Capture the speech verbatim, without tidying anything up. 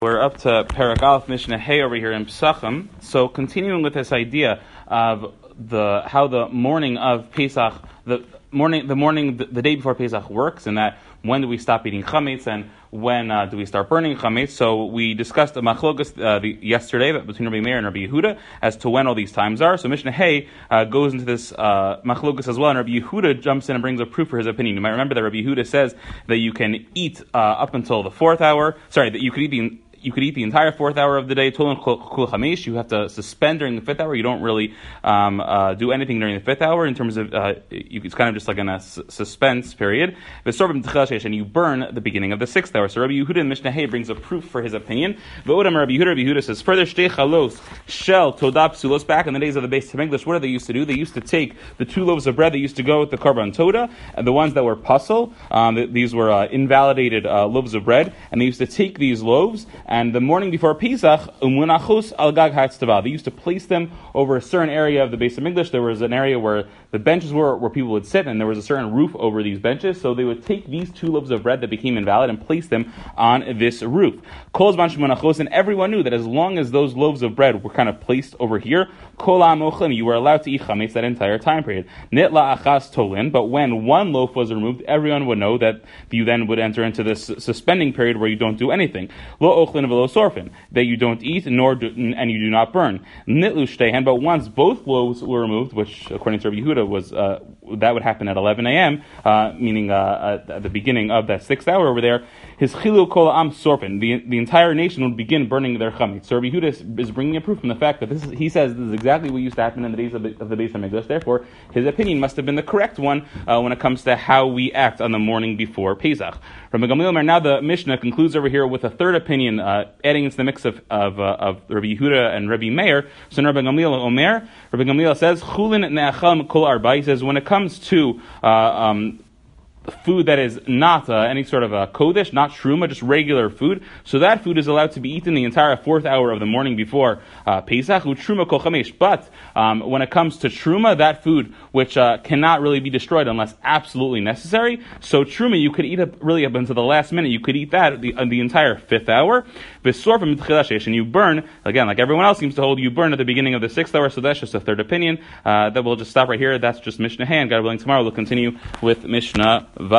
We're up to Perek Aleph Mishnah Hey over here in Pesachim. So continuing with this idea of the how the morning of Pesach, the morning, the morning, the, the day before Pesach works, and that when do we stop eating chametz and when uh, do we start burning chametz? So we discussed the machlokas uh, the, yesterday between Rabbi Meir and Rabbi Yehuda as to when all these times are. So Mishnah Hey uh, goes into this uh, machlokas as well, and Rabbi Yehuda jumps in and brings a proof for his opinion. You might remember that Rabbi Yehuda says that you can eat uh, up until the fourth hour. Sorry, that you could eat the You could eat the entire fourth hour of the day. You have to suspend during the fifth hour. You don't really um, uh, do anything during the fifth hour in terms of, uh, you, it's kind of just like in a s- suspense period. And you burn the beginning of the sixth hour. So Rabbi Yehuda in Mishnah Hey brings a proof for his opinion. Rabbi Yehuda, Rabbi Yehuda says, further, shtei chalos, shel, todah, psulos, back in the days of the Beis Hamikdash, what did they used to do? They used to take the two loaves of bread that used to go with the karban todah, and the ones that were puzzle, um, these were uh, invalidated uh, loaves of bread, and they used to take these loaves, and the morning before Pesach, umunachos al gag ha'tztava, they used to place them over a certain area of the Beis Hamikdash. There was an area where the benches were, where people would sit, and there was a certain roof over these benches. So they would take these two loaves of bread that became invalid and place them on this roof. Kol zman shemunachos, and everyone knew that as long as those loaves of bread were kind of placed over here, kol ha'am ochlim, you were allowed to eat chametz that entire time period. Nitla achas tolin, but when one loaf was removed, everyone would know that you then would enter into this suspending period where you don't do anything. Lo ochlin v'lo sorfin, that you don't eat nor do, and you do not burn. Nitlu shtehen, but once both loaves were removed, which according to Rabbi Yehuda was uh, that would happen at eleven a.m., uh, meaning uh, at the beginning of that sixth hour over there, his chilu kol am sorfin, the the entire nation would begin burning their chametz. So Rabbi Yehuda is, is bringing a proof from the fact that this is, he says this is exactly what used to happen in the days of the, of the Beis Hamikdash. Therefore, his opinion must have been the correct one uh, when it comes to how we act on the morning before Pesach. Rabbi Gamliel, now the Mishnah concludes over here with a third opinion, uh, adding into the mix of of, uh, of Rabbi Yehuda and Rabbi Meir. So Rabbi Gamliel Omer, Rabbi Gamliel says, Chulin ne'achal kol arba. He says when it comes to uh, um, food that is not uh, any sort of a kodesh, not shruma, just regular food, so that food is allowed to be eaten the entire fourth hour of the morning before uh, Pesach, truma kol chamesh. But um, when it comes to truma, that food which uh, cannot really be destroyed unless absolutely necessary, so truma you could eat up really up until the last minute. You could eat that the, uh, the entire fifth hour. And you burn, again, like everyone else seems to hold, you burn at the beginning of the sixth hour, so that's just a third opinion. Uh, that we'll just stop right here. That's just Mishnah Hey, and God willing, tomorrow we'll continue with Mishnah Vav.